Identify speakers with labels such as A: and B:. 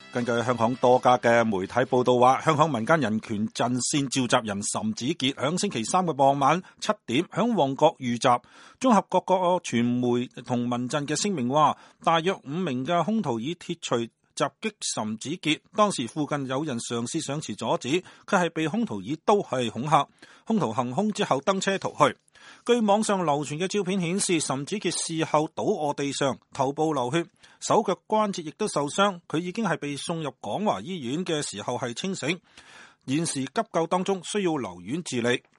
A: 根據香港多家嘅媒體報道話，香港民間人權陣線召集人岑子傑響星期三嘅傍晚7點響旺角遇襲。綜合各個傳媒同民陣嘅聲明話，大約5名嘅兇徒以鐵錘襲擊岑子傑，當時附近有人嘗試上前阻止，佢係被兇徒以刀係恐嚇。兇徒行兇之後登車逃去。據網上流傳嘅照片顯示，岑子傑事後倒臥地上，頭部流血，手腳關節亦都受傷。佢已經係被送入廣華醫院嘅時候係清醒，現時急救當中，需要留院治理。